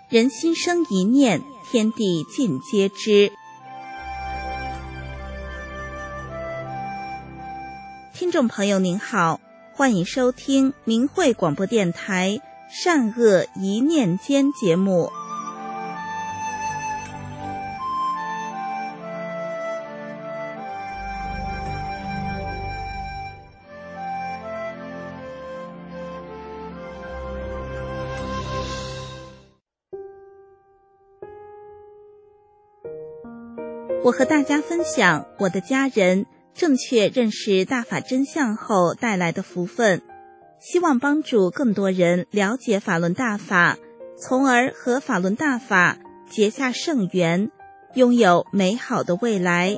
人心生一念，天地尽皆知。听众朋友您好，欢迎收听明慧广播电台善恶一念间节目。我和大家分享我的家人正确认识大法真相后带来的福分，希望帮助更多人了解法轮大法，从而和法轮大法结下圣缘，拥有美好的未来。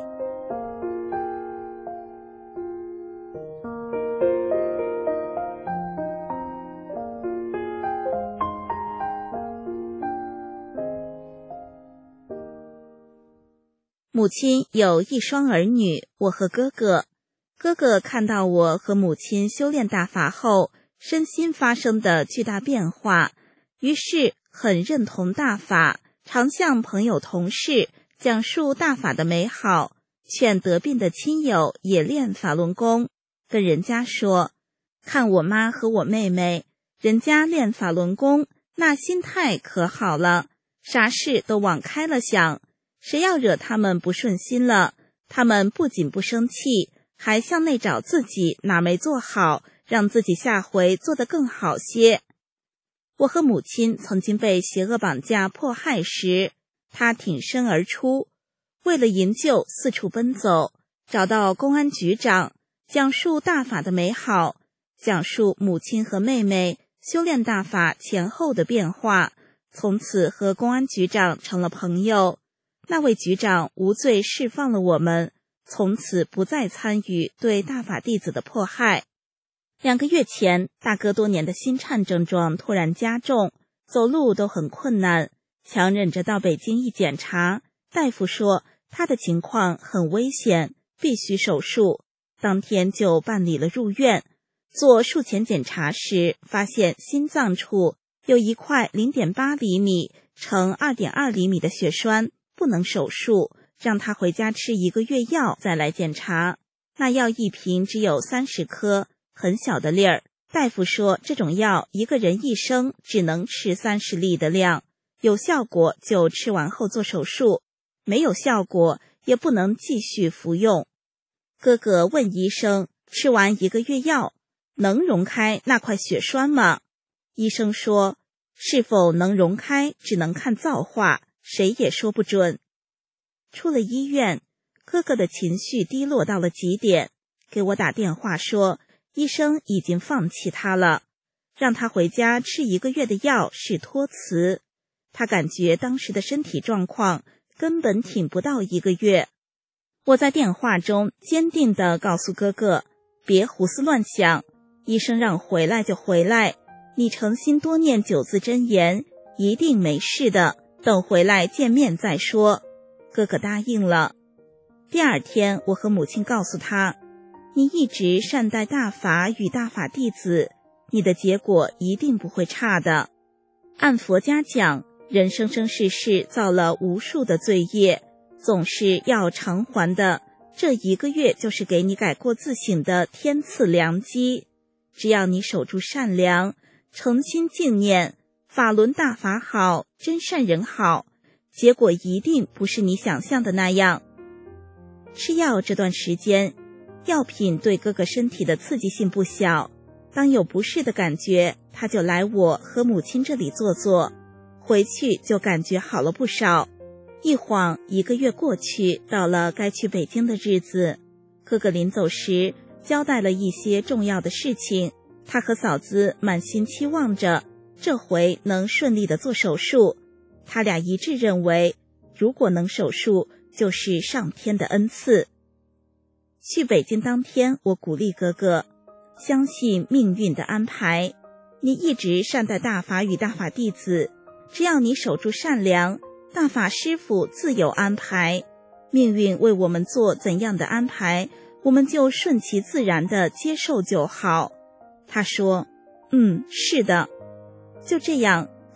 母亲有一双儿女，我和哥哥。哥哥看到我和母亲修炼大法后，身心发生的巨大变化，于是很认同大法，常向朋友同事讲述大法的美好，劝得病的亲友也练法轮功，跟人家说，看我妈和我妹妹，人家练法轮功，那心态可好了，啥事都往开了想，谁要惹他们不顺心了，他们不仅不生气，还向内找自己哪没做好，让自己下回做得更好些。我和母亲曾经被邪恶绑架迫害时，她挺身而出，为了营救四处奔走，找到公安局长，讲述大法的美好，讲述母亲和妹妹修炼大法前后的变化，从此和公安局长成了朋友。那位局长无罪释放了我们，从此不再参与对大法弟子的迫害。2个月前，大哥多年的心颤症状突然加重，走路都很困难，强忍着到北京一检查，大夫说他的情况很危险，必须手术，当天就办理了入院。做术前检查时，发现心脏处有一块 0.8 厘米乘 2.2 厘米的血栓，不能手术，让他回家吃1个月药再来检查。那药一瓶只有30颗，很小的粒儿。大夫说这种药一个人一生只能吃30粒的量，有效果就吃完后做手术，没有效果也不能继续服用。哥哥问医生，吃完1个月药能溶开那块血栓吗？医生说，是否能溶开只能看造化，谁也说不准。出了医院，哥哥的情绪低落到了极点，给我打电话说，医生已经放弃他了，让他回家吃1个月的药是托词。他感觉当时的身体状况根本挺不到1个月。我在电话中坚定地告诉哥哥，别胡思乱想，医生让回来就回来，你诚心多念9字真言，一定没事的，等回来见面再说。哥哥答应了。第2天，我和母亲告诉他，你一直善待大法与大法弟子，你的结果一定不会差的。按佛家讲，人生生世世造了无数的罪业，总是要偿还的，这1个月就是给你改过自省的天赐良机。只要你守住善良，诚心敬念，法轮大法好，真善人好，结果一定不是你想象的那样。吃药这段时间，药品对哥哥身体的刺激性不小，当有不适的感觉，他就来我和母亲这里坐坐，回去就感觉好了不少。一晃1个月过去，到了该去北京的日子，哥哥临走时交代了一些重要的事情，他和嫂子满心期望着这回能顺利的做手术。他俩一致认为，如果能手术，就是上天的恩赐。去北京当天，我鼓励哥哥，相信命运的安排，你一直善待大法与大法弟子，只要你守住善良，大法师父自有安排，命运为我们做怎样的安排，我们就顺其自然地接受就好。他说，是的。就这样，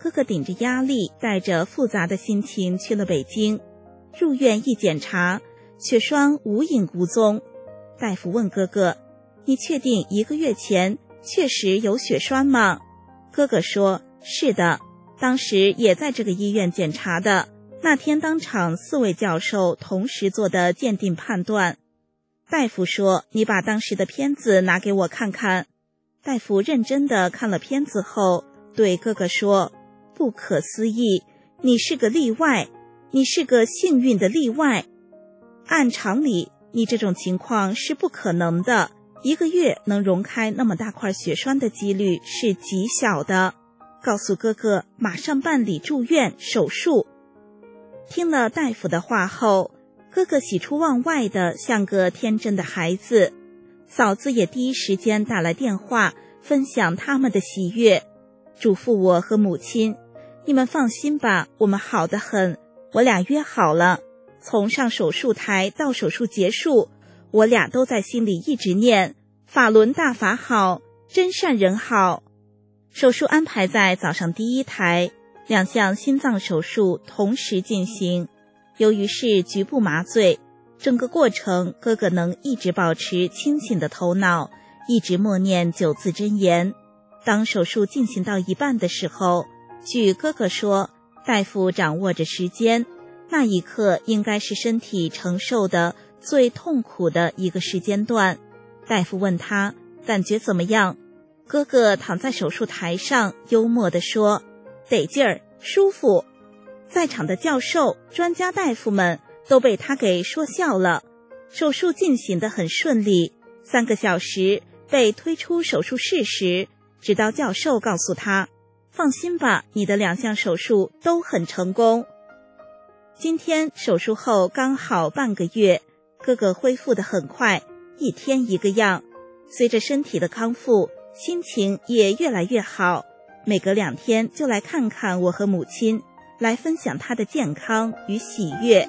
哥哥顶着压力，带着复杂的心情去了北京。入院一检查，血栓无影无踪。大夫问哥哥：“你确定1个月前确实有血栓吗？”哥哥说：“是的，当时也在这个医院检查的。那天当场4位教授同时做的鉴定判断。”大夫说：“你把当时的片子拿给我看看。”大夫认真地看了片子后，对哥哥说：“不可思议，你是个例外，你是个幸运的例外。按常理，你这种情况是不可能的，1个月能溶开那么大块血栓的几率是极小的。告诉哥哥马上办理住院手术。”听了大夫的话后，哥哥喜出望外的像个天真的孩子，嫂子也第一时间打来电话分享他们的喜悦，嘱咐我和母亲：“你们放心吧，我们好得很，我俩约好了，从上手术台到手术结束，我俩都在心里一直念法轮大法好，真善人好。”手术安排在早上第1台，2项心脏手术同时进行。由于是局部麻醉，整个过程哥哥能一直保持清醒的头脑，一直默念9字真言。当手术进行到一半的时候，据哥哥说，大夫掌握着时间，那一刻应该是身体承受的最痛苦的一个时间段。大夫问他感觉怎么样，哥哥躺在手术台上幽默地说：“得劲儿，舒服。”在场的教授、专家大夫们都被他给说笑了。手术进行得很顺利，3个小时被推出手术室时，指导教授告诉他：“放心吧，你的2项手术都很成功。”今天手术后刚好半个月，哥哥恢复得很快，一天一个样。随着身体的康复，心情也越来越好，每隔2天就来看看我和母亲，来分享他的健康与喜悦。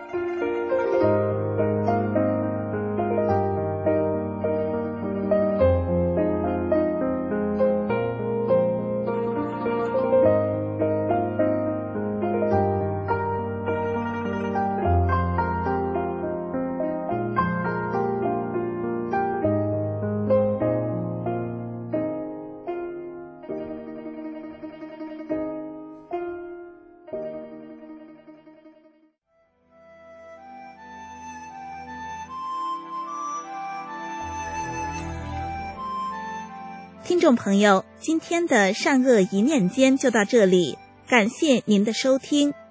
听众朋友，今天的善恶一念间就到这里，感谢您的收听，